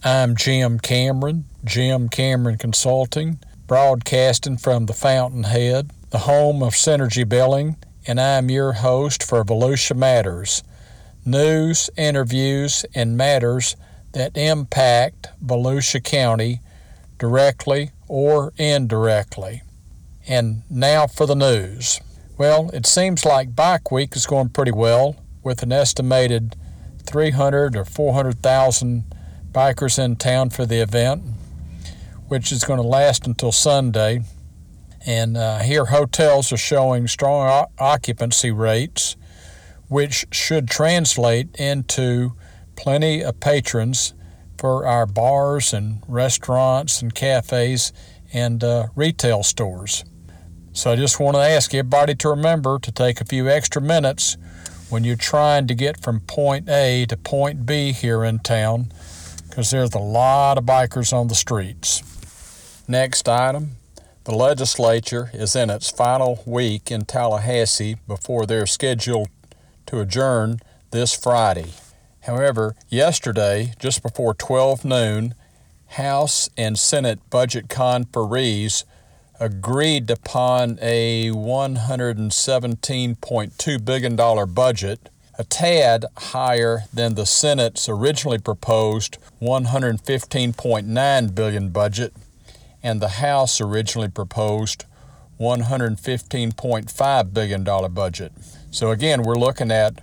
I'm Jim Cameron, Jim Cameron Consulting, broadcasting from the Fountainhead, the home of Synergy Billing, and I'm your host for Volusia Matters, news, interviews, and matters that impact Volusia County directly or indirectly. And now for the news. Well, it seems like Bike Week is going pretty well, with an estimated 300 or 400,000 bikers in town for the event, which is going to last until Sunday. And here hotels are showing strong occupancy rates, which should translate into plenty of patrons for our bars and restaurants and cafes and retail stores. So I just want to ask everybody to remember to take a few extra minutes when you're trying to get from point A to point B here in town, because there's a lot of bikers on the streets. Next item, the legislature is in its final week in Tallahassee before they're scheduled to adjourn this Friday. However, yesterday, just before 12 noon, House and Senate budget conferees agreed upon a $117.2 billion budget, a tad higher than the Senate's originally proposed $115.9 billion budget and the House originally proposed $115.5 billion budget. So again, we're looking at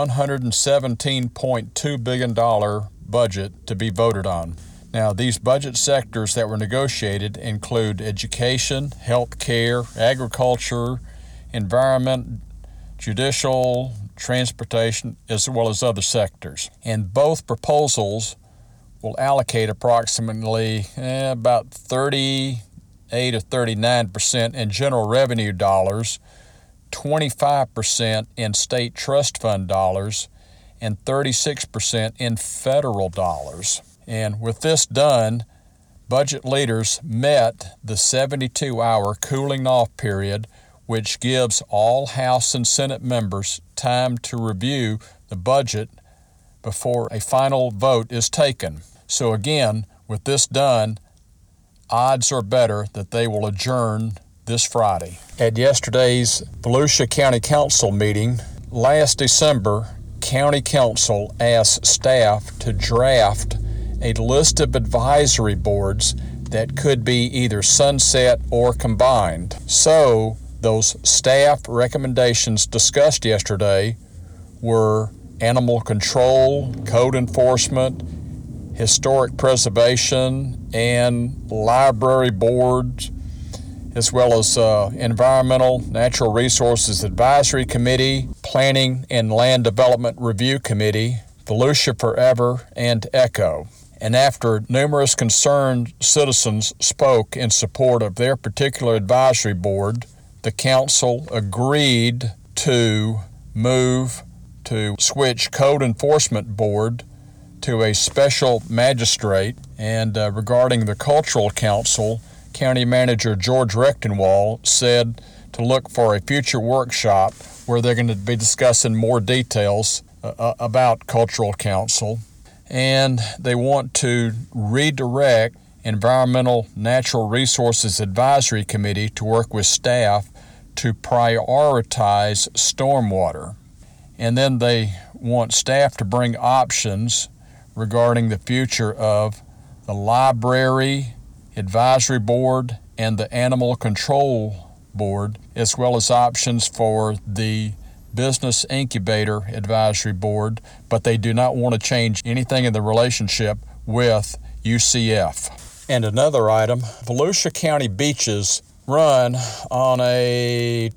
$117.2 billion budget to be voted on. Now, these budget sectors that were negotiated include education, health care, agriculture, environment, judicial, transportation, as well as other sectors. And both proposals will allocate approximately about 38 or 39% in general revenue dollars, 25% in state trust fund dollars, and 36% in federal dollars. And with this done, budget leaders met the 72-hour cooling off period, which gives all House and Senate members time to review the budget before a final vote is taken. So again, with this done, odds are better that they will adjourn this Friday. At yesterday's Volusia County Council meeting, last December, County Council asked staff to draft a list of advisory boards that could be either sunset or combined. So those staff recommendations discussed yesterday were animal control, code enforcement, historic preservation, and library boards, as well as Environmental Natural Resources Advisory Committee, Planning and Land Development Review Committee, Volusia Forever, and ECHO. And after numerous concerned citizens spoke in support of their particular advisory board, the council agreed to move to switch Code Enforcement Board to a special magistrate. And regarding the Cultural Council, County Manager George Rechtenwald said to look for a future workshop where they're going to be discussing more details about Cultural Council. And they want to redirect Environmental Natural Resources Advisory Committee to work with staff to prioritize stormwater. And then they want staff to bring options regarding the future of the Library Advisory Board and the Animal Control Board, as well as options for the Business Incubator Advisory Board, but they do not want to change anything in the relationship with UCF. And another item, Volusia County beaches run on a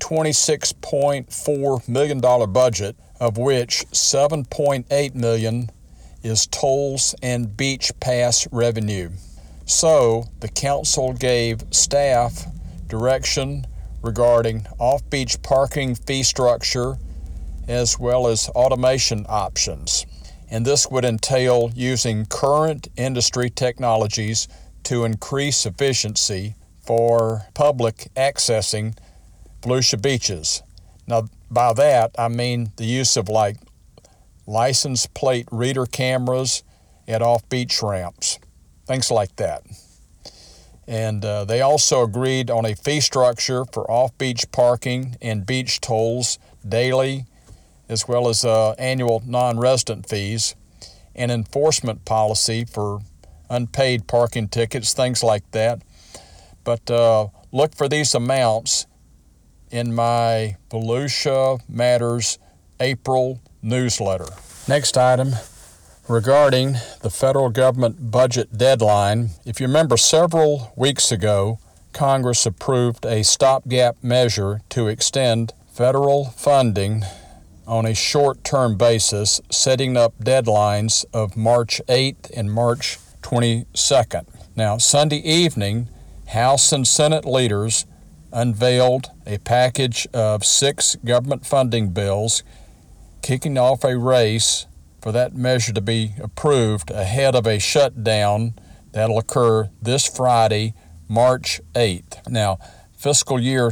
$26.4 million budget, of which $7.8 million is tolls and beach pass revenue. So the council gave staff direction regarding off-beach parking fee structure as well as automation options. And this would entail using current industry technologies to increase efficiency for public accessing Volusia beaches. Now, by that, I mean the use of license plate reader cameras at off-beach ramps. things like that. And they also agreed on a fee structure for off-beach parking and beach tolls daily, as well as annual non-resident fees, and enforcement policy for unpaid parking tickets, things like that. But look for these amounts in my Volusia Matters April newsletter. Next item, regarding the federal government budget deadline. If you remember, several weeks ago, Congress approved a stopgap measure to extend federal funding on a short-term basis, setting up deadlines of March 8th and March 22nd. Now, Sunday evening, House and Senate leaders unveiled a package of 6 government funding bills, kicking off a race for that measure to be approved ahead of a shutdown that'll occur this Friday, March 8th. Now, fiscal year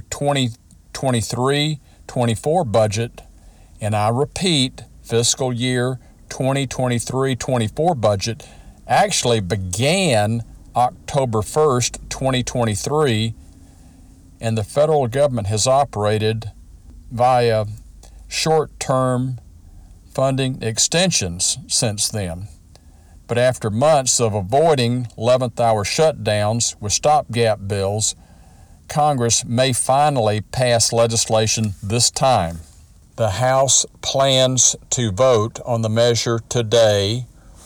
2023-24 budget, and I repeat, fiscal year 2023-24 budget actually began October 1st, 2023, and the federal government has operated via short-term funding extensions since then. But after months of avoiding 11th-hour shutdowns with stopgap bills, Congress may finally pass legislation this time. The House plans to vote on the measure today,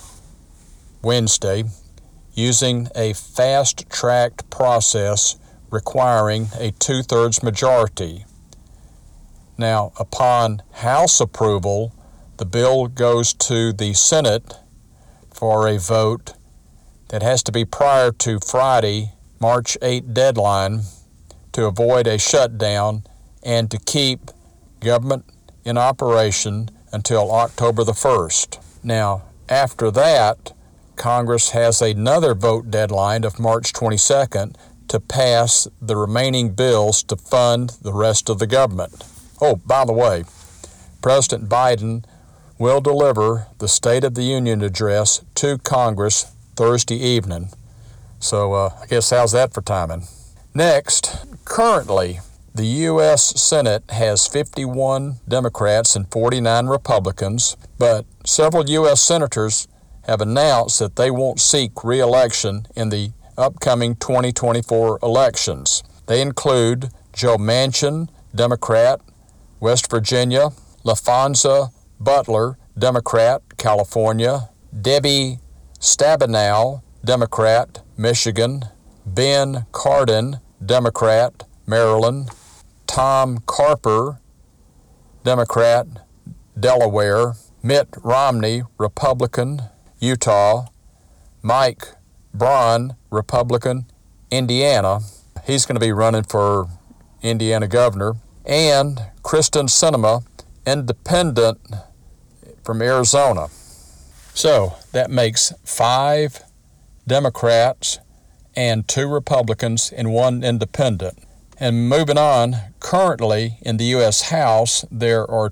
Wednesday, using a fast-tracked process requiring a 2/3 majority. Now, upon House approval, the bill goes to the Senate for a vote that has to be prior to Friday, March 8 deadline to avoid a shutdown and to keep government in operation until October the 1st. Now, after that, Congress has another vote deadline of March 22nd to pass the remaining bills to fund the rest of the government. Oh, by the way, President Biden will deliver the State of the Union address to Congress Thursday evening. So I guess how's that for timing? Next, currently, the U.S. Senate has 51 Democrats and 49 Republicans, but several U.S. senators have announced that they won't seek re-election in the upcoming 2024 elections. They include Joe Manchin, Democrat, West Virginia; LaFonza Butler, Democrat, California; Debbie Stabenow, Democrat, Michigan; Ben Cardin, Democrat, Maryland; Tom Carper, Democrat, Delaware; Mitt Romney, Republican, Utah; Mike Braun, Republican, Indiana. He's going to be running for Indiana governor; and Kristen Sinema, Independent, from Arizona. So that makes 5 Democrats and 2 Republicans and 1 independent. And moving on, currently in the U.S. House, there are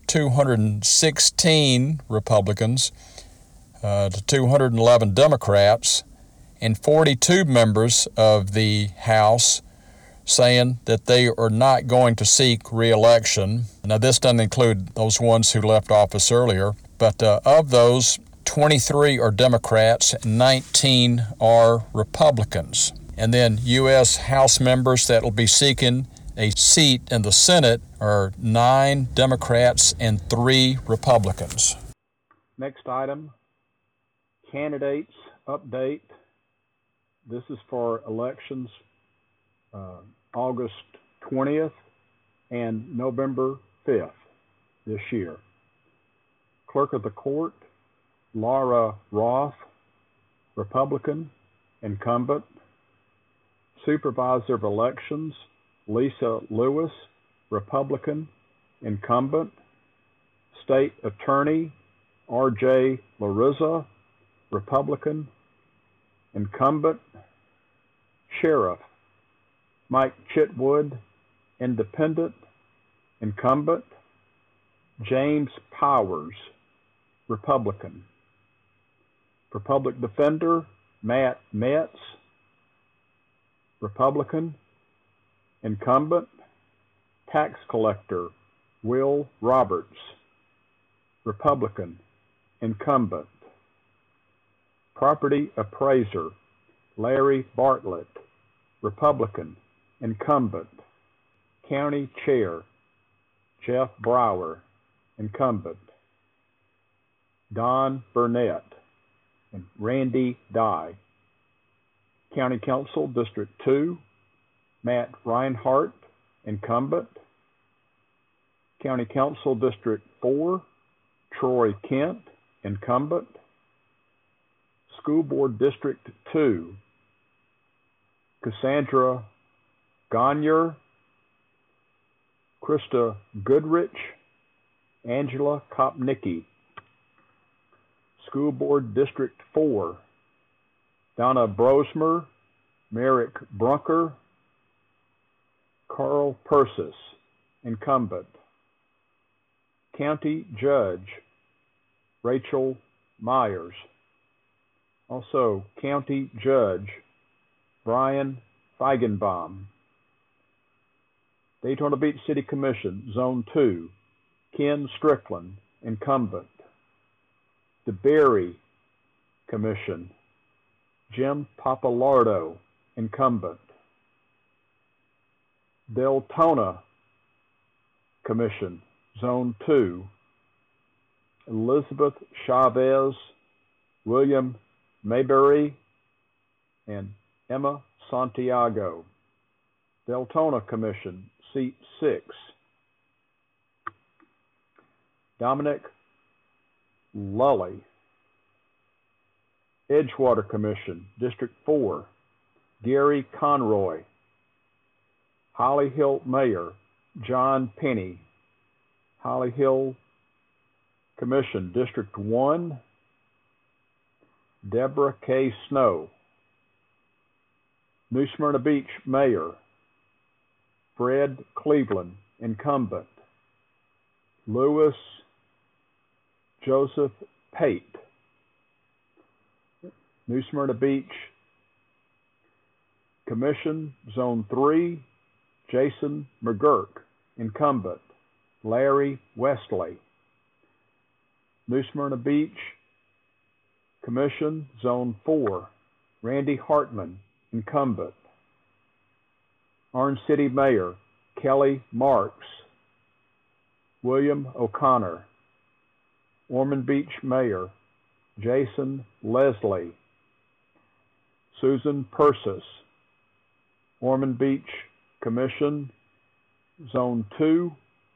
216 Republicans to 211 Democrats, and 42 members of the House saying that they are not going to seek re-election. Now, this doesn't include those ones who left office earlier, but of those, 23 are Democrats and 19 are Republicans. And then U.S. House members that will be seeking a seat in the Senate are 9 Democrats and 3 Republicans. Next item, candidates update. This is for elections August 20th and November 5th this year. Clerk of the Court, Laura Roth, Republican, incumbent. Supervisor of Elections, Lisa Lewis, Republican, incumbent. State Attorney, R.J. Larissa, Republican, incumbent. Sheriff, Mike Chitwood, independent, incumbent. James Powers, Republican. For Public Defender, Matt Metz, Republican. Incumbent, Tax Collector Will Roberts, Republican. Incumbent. Property Appraiser Larry Bartlett, Republican. Incumbent. County Chair Jeff Brower, Incumbent. Don Burnett and Randy Dye. County Council District 2, Matt Reinhardt, Incumbent. County Council District 4, Troy Kent, Incumbent. School Board District 2, Cassandra Gagnier, Krista Goodrich, Angela Kopnicki. School Board District 4, Donna Brosmer, Merrick Brunker, Carl Persis, Incumbent. County Judge Rachel Myers. Also, County Judge Brian Feigenbaum. Daytona Beach City Commission, Zone 2, Ken Strickland, Incumbent. DeBerry Commission, Jim Papalardo, Incumbent. Deltona Commission, Zone 2, Elizabeth Chavez, William Mayberry, and Emma Santiago. Deltona Commission, Seat 6, Dominic Lully. Edgewater Commission, District 4, Gary Conroy. Holly Hill Mayor, John Penny. Holly Hill Commission, District 1, Deborah K. Snow. New Smyrna Beach Mayor, Fred Cleveland, Incumbent. Louis Joseph Pate. New Smyrna Beach Commission, Zone 3, Jason McGurk, Incumbent. Larry Wesley. New Smyrna Beach Commission, Zone 4, Randy Hartman, Incumbent. Orange City Mayor, Kelly Marks. William O'Connor. Ormond Beach Mayor, Jason Leslie. Susan Persis. Ormond Beach Commission, Zone 2,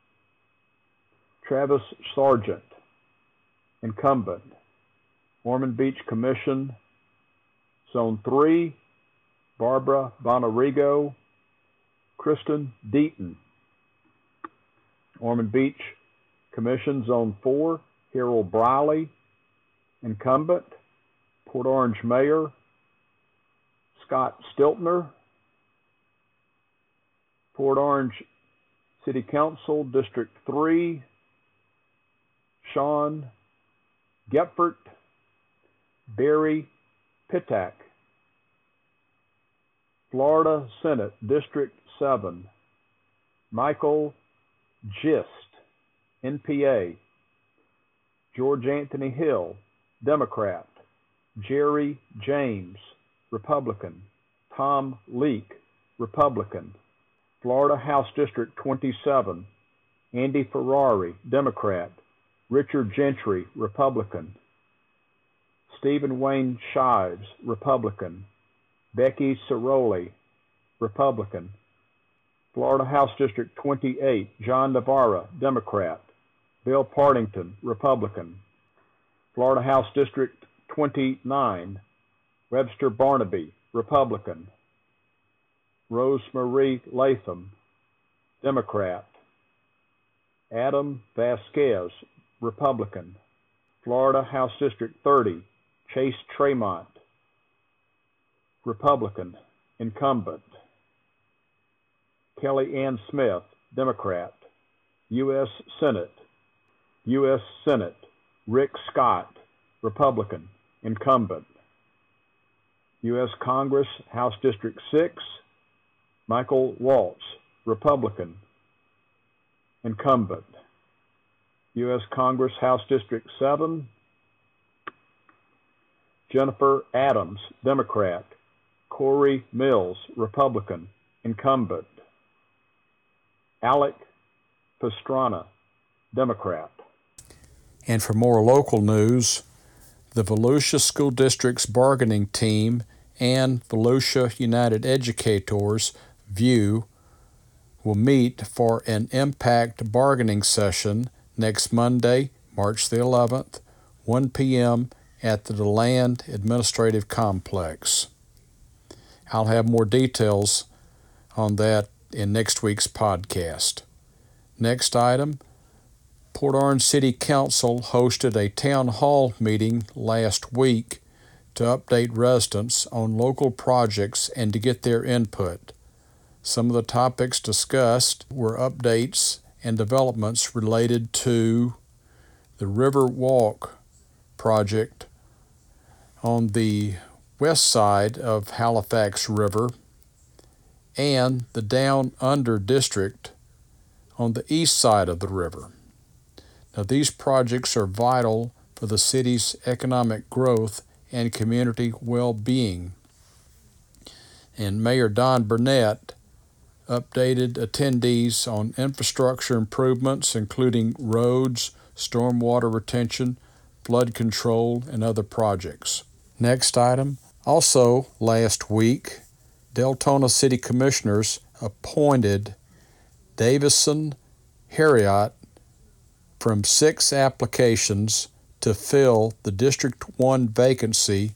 Travis Sargent, Incumbent. Ormond Beach Commission, Zone 3, Barbara Bonarigo, Kristen Deaton. Ormond Beach Commission, Zone 4, Harold Briley, Incumbent. Port Orange Mayor, Scott Stiltner. Port Orange City Council, District 3, Sean Gepfert, Barry Pitak. Florida Senate, District 7, Michael Gist, NPA. George Anthony Hill, Democrat. Jerry James, Republican. Tom Leake, Republican. Florida House District 27, Andy Ferrari, Democrat. Richard Gentry, Republican. Stephen Wayne Shives, Republican. Becky Ciroli, Republican. Florida House District 28, John Navarra, Democrat. Bill Partington, Republican. Florida House District 29, Webster Barnaby, Republican. Rosemarie Latham, Democrat. Adam Vasquez, Republican. Florida House District 30, Chase Tremont, Republican. Incumbent. Kelly Ann Smith, Democrat. U.S. Senate. U.S. Senate, Rick Scott, Republican. Incumbent. U.S. Congress, House District 6, Michael Waltz, Republican, incumbent. U.S. Congress, House District 7, Jennifer Adams, Democrat, Corey Mills, Republican, incumbent. Alec Pastrana, Democrat. And for more local news, the Volusia School District's bargaining team and Volusia United Educators, VUE, will meet for an impact bargaining session next Monday, March the 11th, 1 p.m. at the DeLand Administrative Complex. I'll have more details on that in next week's podcast. Next item, Port Orange City Council hosted a town hall meeting last week to update residents on local projects and to get their input. Some of the topics discussed were updates and developments related to the River Walk project on the west side of Halifax River and the Down Under District on the east side of the river. Now, these projects are vital for the city's economic growth and community well-being. And Mayor Don Burnett updated attendees on infrastructure improvements, including roads, stormwater retention, flood control, and other projects. Next item, also last week, Deltona City Commissioners appointed Davison Harriott from 6 applications to fill the District 1 vacancy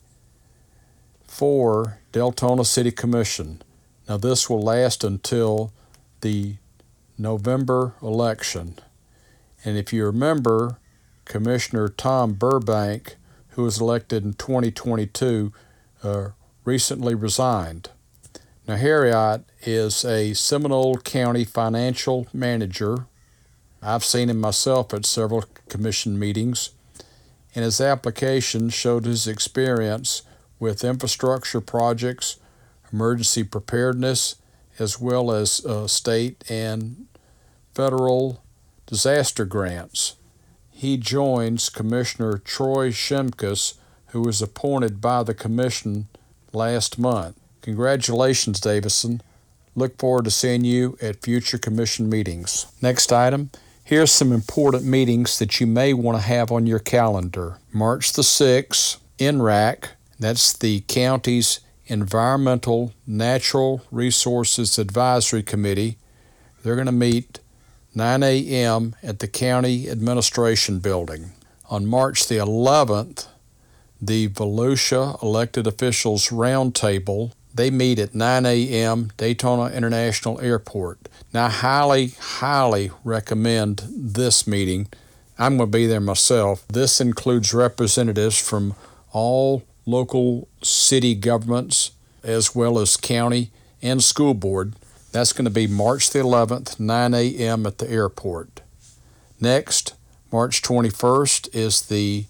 for Deltona City Commission. Now, this will last until the November election. And if you remember, Commissioner Tom Burbank, who was elected in 2022, recently resigned. Now, Harriott is a Seminole County financial manager. I've seen him myself at several commission meetings, and his application showed his experience with infrastructure projects, emergency preparedness, as well as state and federal disaster grants. He joins Commissioner Troy Shimkus, who was appointed by the commission last month. Congratulations, Davison. Look forward to seeing you at future commission meetings. Next item, here's some important meetings that you may want to have on your calendar. March the 6th, NRAC, that's the county's Environmental Natural Resources Advisory Committee. They're going to meet 9 a.m. at the County Administration Building. On March the 11th, the Volusia Elected Officials Roundtable, they meet at 9 a.m. Daytona International Airport. Now, I highly recommend this meeting. I'm going to be there myself. This includes representatives from all local city governments as well as county and school board. That's going to be March the 11th, 9 a.m. at the airport. Next, March 21st is the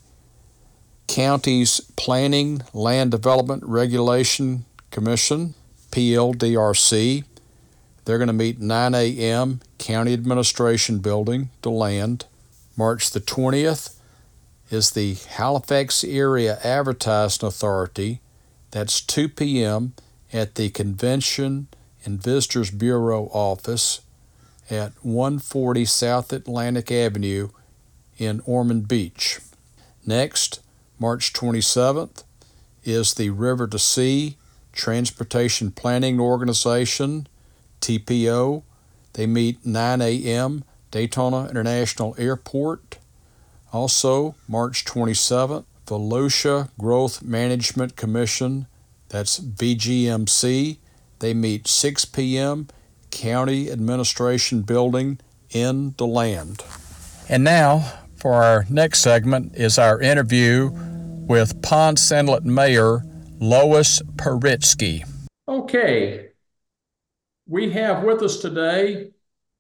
county's Planning, Land Development Regulation Commission, PLDRC. They're going to meet 9 a.m. County Administration Building, DeLand. March the 20th is the Halifax Area Advertising Authority. That's 2 p.m. at the Convention and Visitors Bureau office at 140 South Atlantic Avenue in Ormond Beach. Next, March 27th, is the River to Sea Transportation Planning Organization, TPO. They meet 9 a.m. Daytona International Airport. Also, March 27th, Volusia Growth Management Commission, that's VGMC. They meet 6 p.m. County Administration Building in DeLand. And now, for our next segment, is our interview with Ponce Inlet Mayor Lois Paritsky. Okay, we have with us today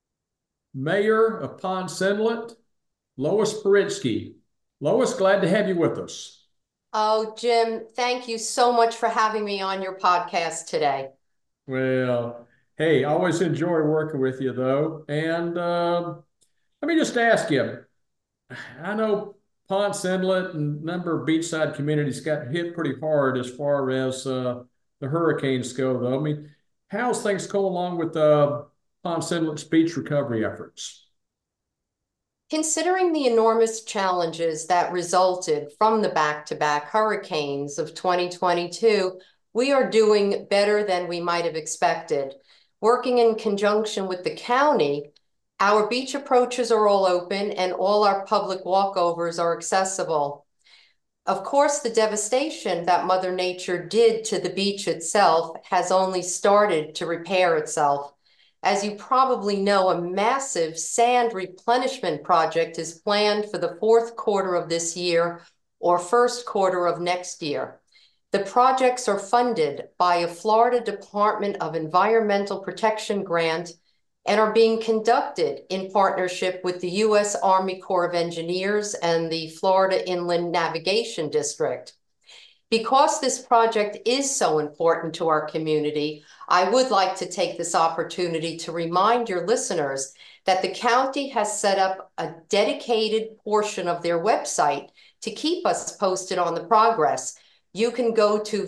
Mayor of Ponce Inlet, Lois Paritsky. Lois, glad to have you with us. Oh, Jim, thank you so much for having me on your podcast today. Well, hey, I always enjoy working with you though. And let me just ask you, I know Ponce Inlet and a number of beachside communities got hit pretty hard as far as the hurricanes go, though. I mean, how's things go along with Ponce Inlet's beach recovery efforts? Considering the enormous challenges that resulted from the back-to-back hurricanes of 2022, we are doing better than we might have expected. Working in conjunction with the county, our beach approaches are all open and all our public walkovers are accessible. Of course, the devastation that Mother Nature did to the beach itself has only started to repair itself. As you probably know, a massive sand replenishment project is planned for the fourth quarter of this year or first quarter of next year. The projects are funded by a Florida Department of Environmental Protection grant and are being conducted in partnership with the U.S. Army Corps of Engineers and the Florida Inland Navigation District. Because this project is so important to our community, I would like to take this opportunity to remind your listeners that the county has set up a dedicated portion of their website to keep us posted on the progress. You can go to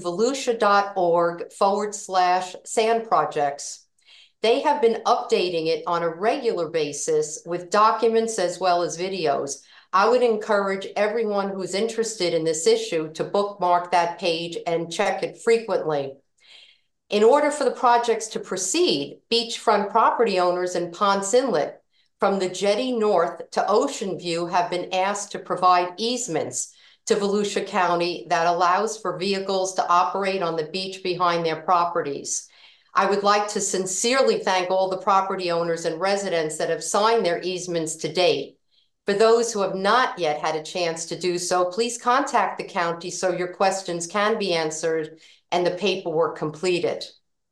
volusia.org/sand projects. They have been updating it on a regular basis with documents as well as videos. I would encourage everyone who's interested in this issue to bookmark that page and check it frequently. In order for the projects to proceed, beachfront property owners in Ponce Inlet from the jetty north to Ocean View have been asked to provide easements to Volusia County that allows for vehicles to operate on the beach behind their properties. I would like to sincerely thank all the property owners and residents that have signed their easements to date. For those who have not yet had a chance to do so, please contact the county so your questions can be answered and the paperwork completed.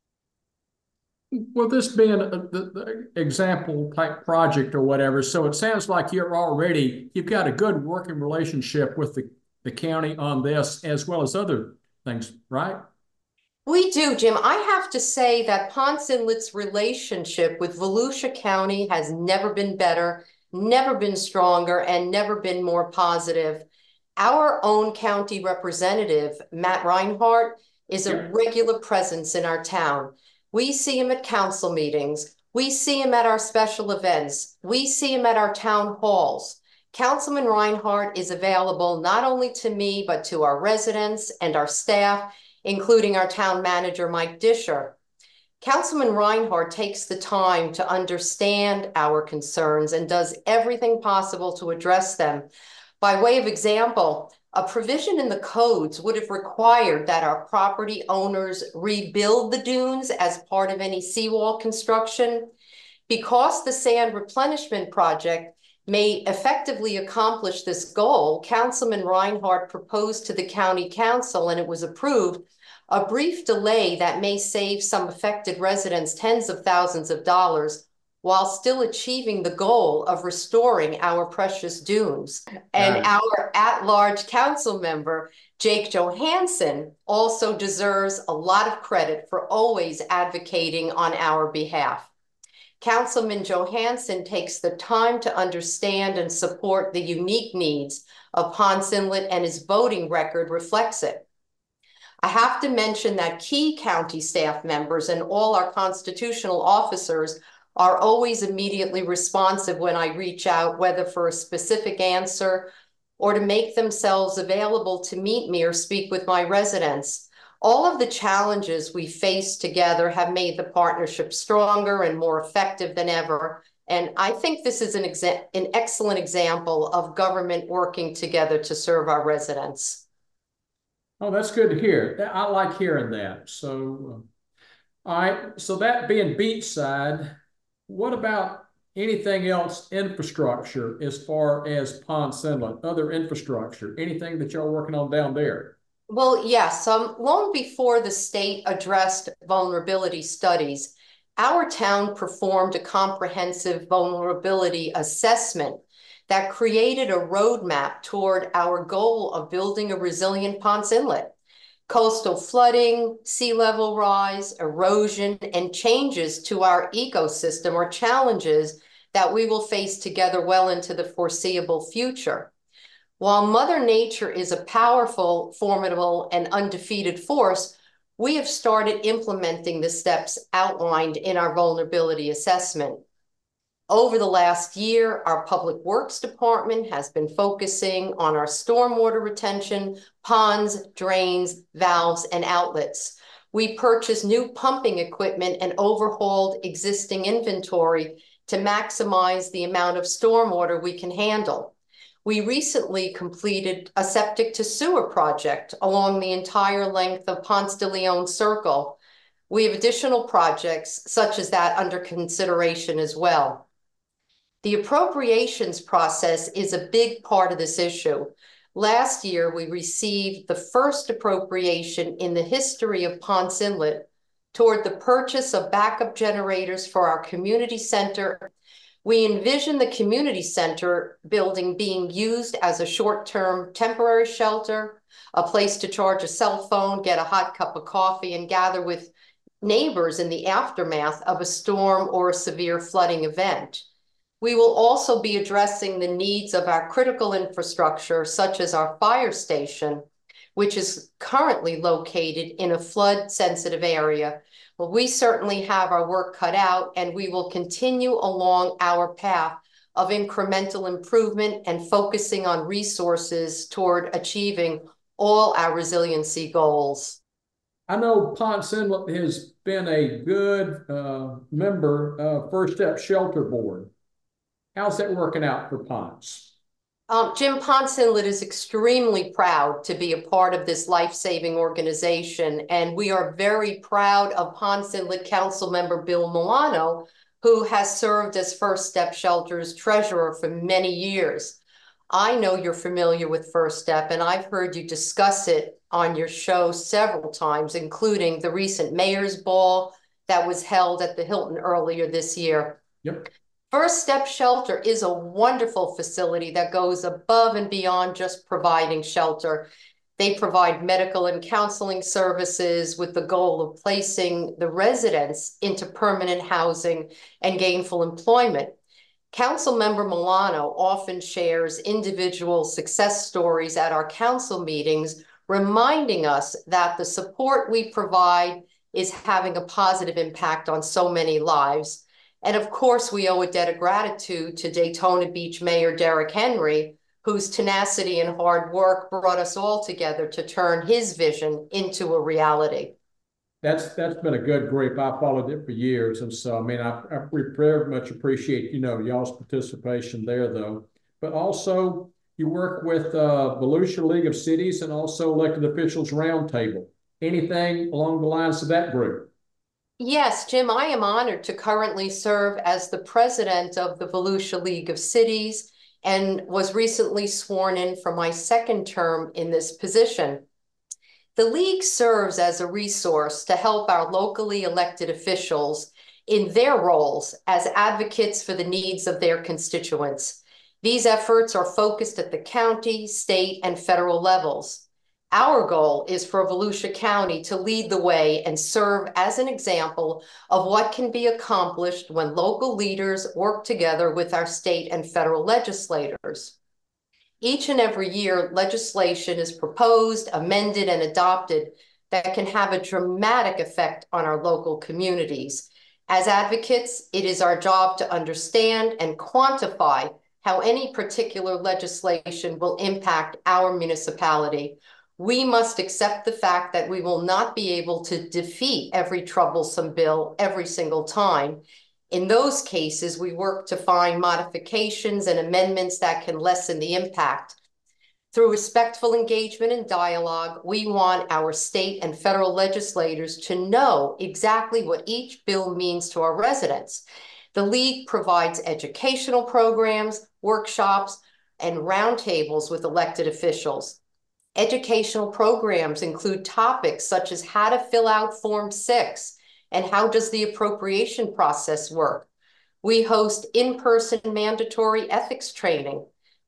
Well, this being the example type project or whatever, so it sounds like you've got a good working relationship with the county on this as well as other things, right? We do, Jim. I have to say that Ponce Inlet's relationship with Volusia County has never been better, never been stronger, and never been more positive. Our own county representative, Matt Reinhardt, is a Yeah. regular presence in our town. We see him at council meetings. We see him at our special events. We see him at our town halls. Councilman Reinhardt is available not only to me, but to our residents and our staff, including our town manager, Mike Disher. Councilman Reinhardt takes the time to understand our concerns and does everything possible to address them. By way of example, a provision in the codes would have required that our property owners rebuild the dunes as part of any seawall construction. Because the sand replenishment project may effectively accomplish this goal, Councilman Reinhardt proposed to the county council, and it was approved, a brief delay that may save some affected residents tens of thousands of dollars while still achieving the goal of restoring our precious dunes. And Got it. our at-large council member, Jake Johansson, also deserves a lot of credit for always advocating on our behalf. Councilman Johansson takes the time to understand and support the unique needs of Ponce Inlet, and his voting record reflects it. I have to mention that key county staff members and all our constitutional officers are always immediately responsive when I reach out, whether for a specific answer or to make themselves available to meet me or speak with my residents. All of the challenges we face together have made the partnership stronger and more effective than ever. And I think this is an excellent example of government working together to serve our residents. Oh, that's good to hear. I like hearing that. So, all right. So that being beachside, what about anything else infrastructure as far as Ponce Inlet, other infrastructure, anything that y'all working on down there? Well, yes, long before the state addressed vulnerability studies, our town performed a comprehensive vulnerability assessment that created a roadmap toward our goal of building a resilient Ponce Inlet. Coastal flooding, sea level rise, erosion, and changes to our ecosystem are challenges that we will face together well into the foreseeable future. While Mother Nature is a powerful, formidable, and undefeated force, we have started implementing the steps outlined in our vulnerability assessment. Over the last year, our Public Works Department has been focusing on our stormwater retention, ponds, drains, valves, and outlets. We purchased new pumping equipment and overhauled existing inventory to maximize the amount of stormwater we can handle. We recently completed a septic to sewer project along the entire length of Ponce de Leon Circle. We have additional projects such as that under consideration as well. The appropriations process is a big part of this issue. Last year, we received the first appropriation in the history of Ponce Inlet toward the purchase of backup generators for our community center. We envision the community center building being used as a short-term temporary shelter, a place to charge a cell phone, get a hot cup of coffee, and gather with neighbors in the aftermath of a storm or a severe flooding event. We will also be addressing the needs of our critical infrastructure, such as our fire station, which is currently located in a flood-sensitive area. Well, we certainly have our work cut out, and we will continue along our path of incremental improvement and focusing on resources toward achieving all our resiliency goals. I know Ponce Inlet has been a good member of First Step Shelter Board. How's that working out for Ponce? Jim, Ponce Inlet is extremely proud to be a part of this life-saving organization, and we are very proud of Ponce Inlet Council member Bill Milano, who has served as First Step Shelter's treasurer for many years. I know you're familiar with First Step, and I've heard you discuss it on your show several times, including the recent Mayor's Ball that was held at the Hilton earlier this year. Yep. First Step Shelter is a wonderful facility that goes above and beyond just providing shelter. They provide medical and counseling services with the goal of placing the residents into permanent housing and gainful employment. Councilmember Milano often shares individual success stories at our council meetings, reminding us that the support we provide is having a positive impact on so many lives. And of course, we owe a debt of gratitude to Daytona Beach Mayor Derek Henry, whose tenacity and hard work brought us all together to turn his vision into a reality. That's been a good group. I followed it for years. And so, I mean, I very much appreciate, y'all's participation there, though. But also, you work with Volusia League of Cities and also Elected Officials Roundtable. Anything along the lines of that group? Yes, Jim, I am honored to currently serve as the president of the Volusia League of Cities and was recently sworn in for my second term in this position. The League serves as a resource to help our locally elected officials in their roles as advocates for the needs of their constituents. These efforts are focused at the county, state, and federal levels. Our goal is for Volusia County to lead the way and serve as an example of what can be accomplished when local leaders work together with our state and federal legislators. Each and every year, legislation is proposed, amended, and adopted that can have a dramatic effect on our local communities. As advocates, it is our job to understand and quantify how any particular legislation will impact our municipality. We must accept the fact that we will not be able to defeat every troublesome bill every single time. In those cases, we work to find modifications and amendments that can lessen the impact. Through respectful engagement and dialogue, we want our state and federal legislators to know exactly what each bill means to our residents. The League provides educational programs, workshops, and roundtables with elected officials. Educational programs include topics such as how to fill out Form 6 and how does the appropriation process work. We host in-person mandatory ethics training.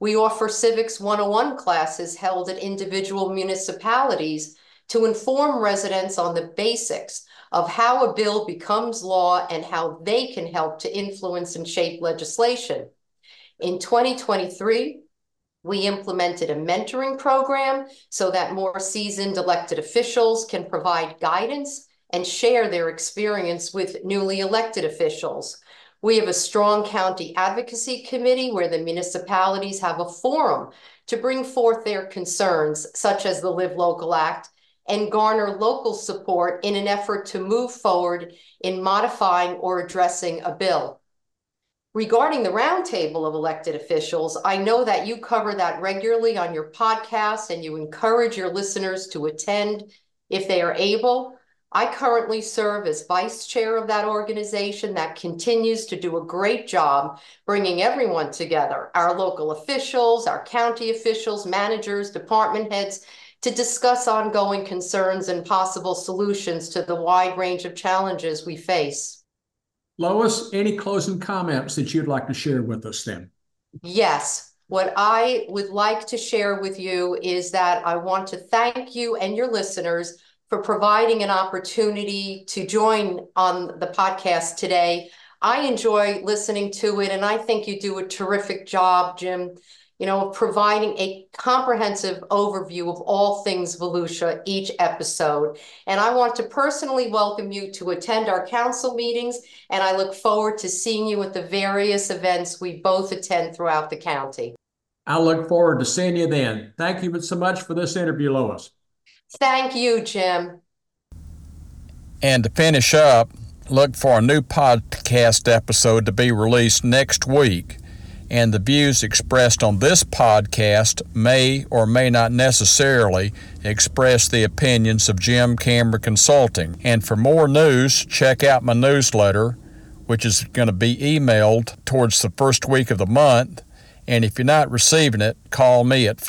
We offer Civics 101 classes held at individual municipalities to inform residents on the basics of how a bill becomes law and how they can help to influence and shape legislation. In 2023, we implemented a mentoring program so that more seasoned elected officials can provide guidance and share their experience with newly elected officials. We have a strong county advocacy committee where the municipalities have a forum to bring forth their concerns, such as the Live Local Act, and garner local support in an effort to move forward in modifying or addressing a bill. Regarding the roundtable of elected officials, I know that you cover that regularly on your podcast and you encourage your listeners to attend if they are able. I currently serve as vice chair of that organization that continues to do a great job bringing everyone together, our local officials, our county officials, managers, department heads, to discuss ongoing concerns and possible solutions to the wide range of challenges we face. Lois, any closing comments that you'd like to share with us then? Yes. What I would like to share with you is that I want to thank you and your listeners for providing an opportunity to join on the podcast today. I enjoy listening to it, and I think you do a terrific job, Jim, of providing a comprehensive overview of all things Volusia each episode. And I want to personally welcome you to attend our council meetings, and I look forward to seeing you at the various events we both attend throughout the county. I look forward to seeing you then. Thank you so much for this interview, Lois. Thank you, Jim. And to finish up, look for a new podcast episode to be released next week. And the views expressed on this podcast may or may not necessarily express the opinions of Jim Cameron Consulting. And for more news, check out my newsletter, which is going to be emailed towards the first week of the month. And if you're not receiving it, call me at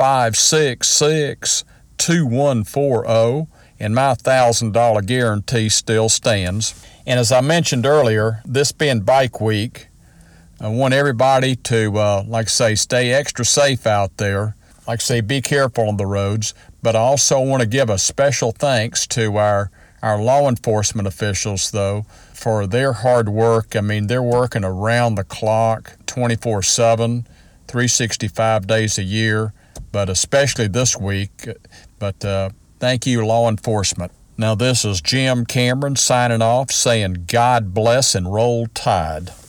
566-2140, and my $1,000 guarantee still stands. And as I mentioned earlier, this being Bike Week, I want everybody to, stay extra safe out there. Be careful on the roads. But I also want to give a special thanks to our law enforcement officials, though, for their hard work. I mean, they're working around the clock, 24/7, 365 days a year, but especially this week. But thank you, law enforcement. Now, this is Jim Cameron signing off, saying God bless and roll tide.